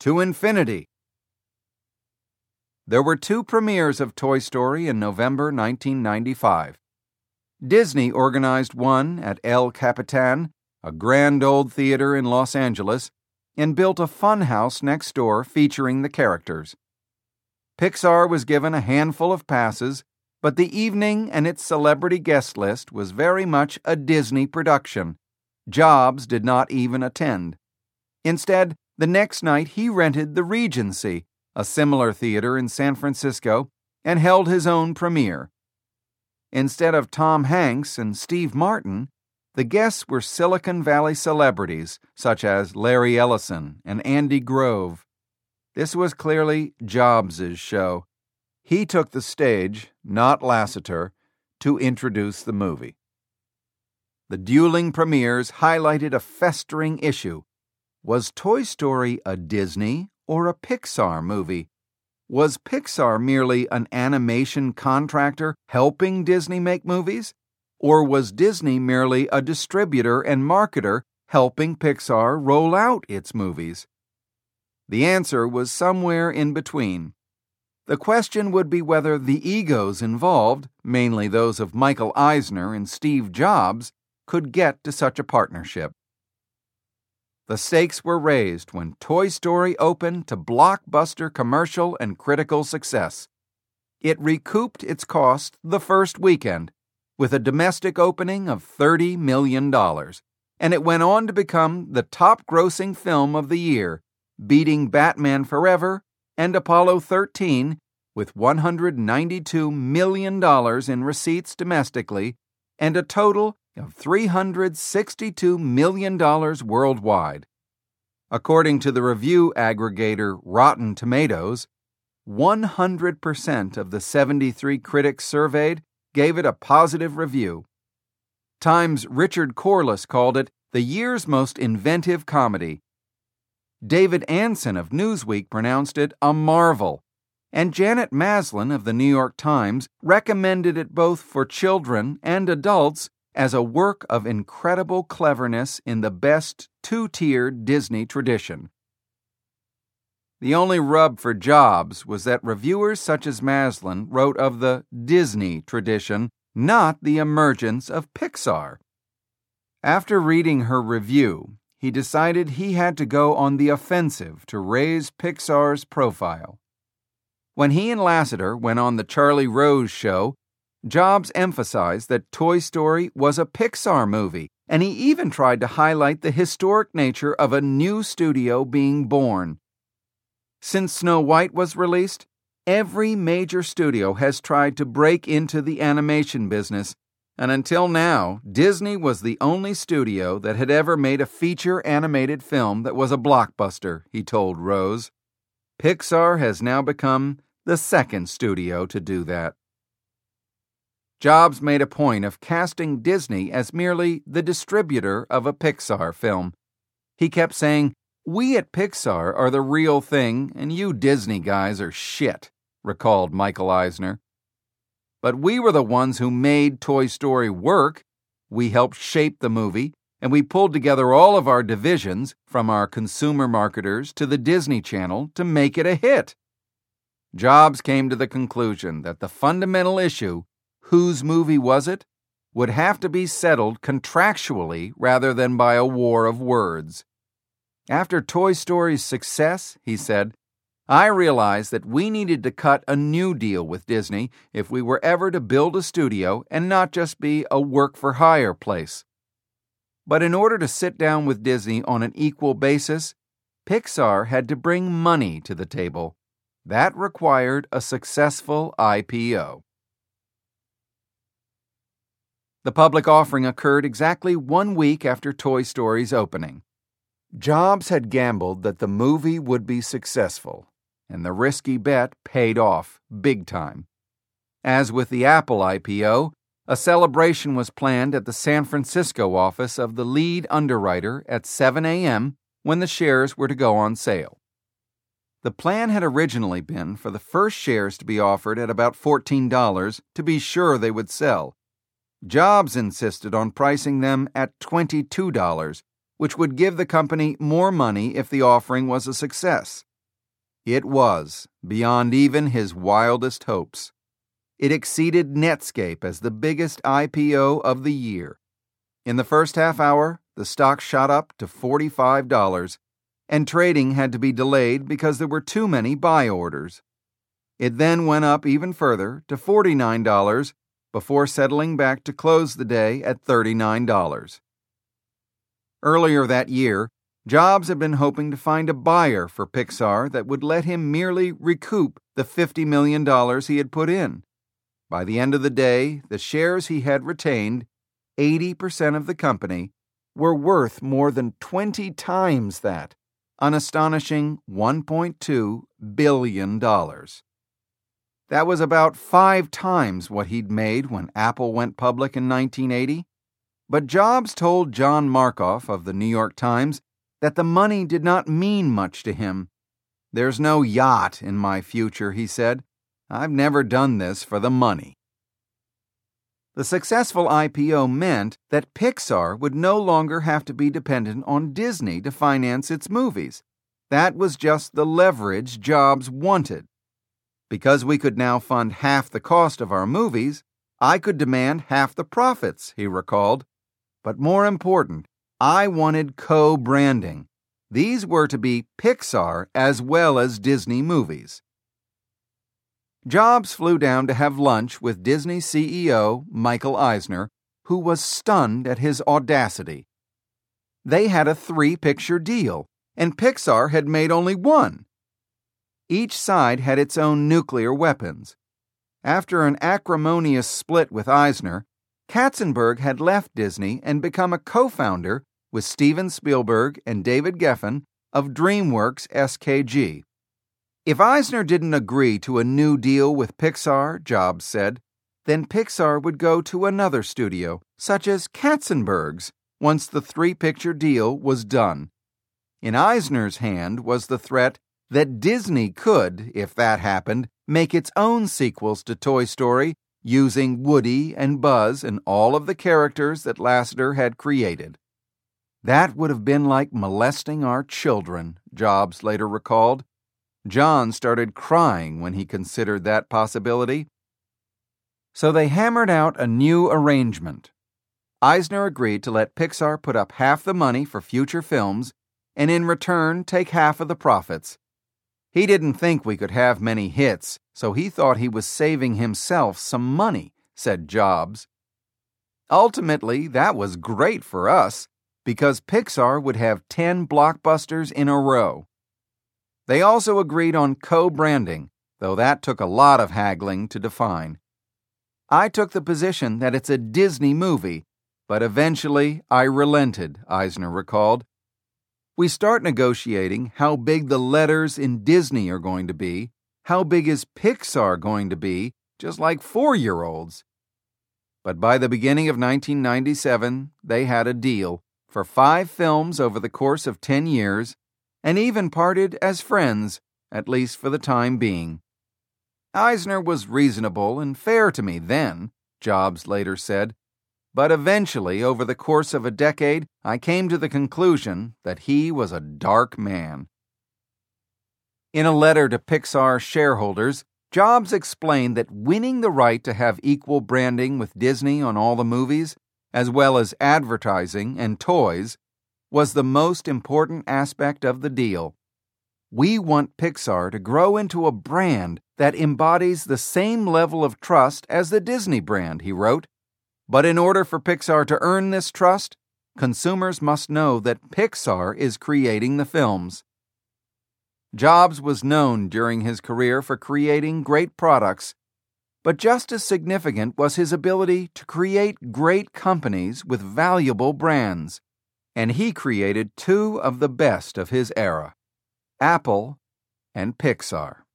to infinity. There were two premieres of Toy Story in November 1995. Disney organized one at El Capitan, a grand old theater in Los Angeles, and built a fun house next door featuring the characters. Pixar was given a handful of passes, but the evening and its celebrity guest list was very much a Disney production. Jobs did not even attend. Instead, the next night he rented the Regency, a similar theater in San Francisco, and held his own premiere. Instead of Tom Hanks and Steve Martin, the guests were Silicon Valley celebrities such as Larry Ellison and Andy Grove. This was clearly Jobs' show. He took the stage, not Lasseter, to introduce the movie. The dueling premieres highlighted a festering issue. Was Toy Story a Disney or a Pixar movie? Was Pixar merely an animation contractor helping Disney make movies? Or was Disney merely a distributor and marketer helping Pixar roll out its movies? The answer was somewhere in between. The question would be whether the egos involved, mainly those of Michael Eisner and Steve Jobs, could get to such a partnership. The stakes were raised when Toy Story opened to blockbuster commercial and critical success. It recouped its cost the first weekend, with a domestic opening of $30 million, and it went on to become the top-grossing film of the year, beating Batman Forever and Apollo 13 with $192 million in receipts domestically and a total of $362 million worldwide. According to the review aggregator Rotten Tomatoes, 100% of the 73 critics surveyed gave it a positive review. Time's Richard Corliss called it the year's most inventive comedy. David Anson of Newsweek pronounced it a marvel, and Janet Maslin of the New York Times recommended it both for children and adults as a work of incredible cleverness in the best two-tiered Disney tradition. The only rub for Jobs was that reviewers such as Maslin wrote of the Disney tradition, not the emergence of Pixar. After reading her review, he decided he had to go on the offensive to raise Pixar's profile. When he and Lasseter went on the Charlie Rose show, Jobs emphasized that Toy Story was a Pixar movie, and he even tried to highlight the historic nature of a new studio being born. Since Snow White was released, every major studio has tried to break into the animation business, and until now, Disney was the only studio that had ever made a feature animated film that was a blockbuster, he told Rose. Pixar has now become the second studio to do that. Jobs made a point of casting Disney as merely the distributor of a Pixar film. He kept saying, "We at Pixar are the real thing, and you Disney guys are shit," recalled Michael Eisner. "But we were the ones who made Toy Story work. We helped shape the movie, and we pulled together all of our divisions, from our consumer marketers to the Disney Channel, to make it a hit." Jobs came to the conclusion that the fundamental issue, whose movie was it, would have to be settled contractually rather than by a war of words. After Toy Story's success, he said, I realized that we needed to cut a new deal with Disney if we were ever to build a studio and not just be a work-for-hire place. But in order to sit down with Disney on an equal basis, Pixar had to bring money to the table. That required a successful IPO. The public offering occurred exactly 1 week after Toy Story's opening. Jobs had gambled that the movie would be successful, and the risky bet paid off big time. As with the Apple IPO, a celebration was planned at the San Francisco office of the lead underwriter at 7 a.m. when the shares were to go on sale. The plan had originally been for the first shares to be offered at about $14 to be sure they would sell. Jobs insisted on pricing them at $22, which would give the company more money if the offering was a success. It was, beyond even his wildest hopes. It exceeded Netscape as the biggest IPO of the year. In the first half hour, the stock shot up to $45, and trading had to be delayed because there were too many buy orders. It then went up even further to $49 before settling back to close the day at $39. Earlier that year, Jobs had been hoping to find a buyer for Pixar that would let him merely recoup the $50 million he had put in. By the end of the day, the shares he had retained, 80% of the company, were worth more than 20 times that, an astonishing $1.2 billion. That was about 5 times what he'd made when Apple went public in 1980. But Jobs told John Markoff of the New York Times that the money did not mean much to him. "There's no yacht in my future," he said. "I've never done this for the money." The successful IPO meant that Pixar would no longer have to be dependent on Disney to finance its movies. That was just the leverage Jobs wanted. Because we could now fund half the cost of our movies, I could demand half the profits, he recalled. But more important, I wanted co-branding. These were to be Pixar as well as Disney movies. Jobs flew down to have lunch with Disney CEO Michael Eisner, who was stunned at his audacity. They had a 3-picture deal, and Pixar had made only 1. Each side had its own nuclear weapons. After an acrimonious split with Eisner, Katzenberg had left Disney and become a co-founder with Steven Spielberg and David Geffen of DreamWorks SKG. If Eisner didn't agree to a new deal with Pixar, Jobs said, then Pixar would go to another studio, such as Katzenberg's, once the 3-picture deal was done. In Eisner's hand was the threat that Disney could, if that happened, make its own sequels to Toy Story using Woody and Buzz and all of the characters that Lasseter had created. That would have been like molesting our children, Jobs later recalled. John started crying when he considered that possibility. So they hammered out a new arrangement. Eisner agreed to let Pixar put up half the money for future films and in return take half of the profits. He didn't think we could have many hits, so he thought he was saving himself some money, said Jobs. Ultimately, that was great for us, because Pixar would have 10 blockbusters in a row. They also agreed on co-branding, though that took a lot of haggling to define. I took the position that it's a Disney movie, but eventually I relented, Eisner recalled. We start negotiating how big the letters in Disney are going to be, how big is Pixar going to be, just like 4-year-olds. But by the beginning of 1997, they had a deal for 5 films over the course of 10 years, and even parted as friends, at least for the time being. Eisner was reasonable and fair to me then, Jobs later said, but eventually, over the course of a decade, I came to the conclusion that he was a dark man. In a letter to Pixar shareholders, Jobs explained that winning the right to have equal branding with Disney on all the movies, as well as advertising and toys, was the most important aspect of the deal. We want Pixar to grow into a brand that embodies the same level of trust as the Disney brand, he wrote. But in order for Pixar to earn this trust, consumers must know that Pixar is creating the films. Jobs was known during his career for creating great products, but just as significant was his ability to create great companies with valuable brands. And he created 2 of the best of his era, Apple and Pixar.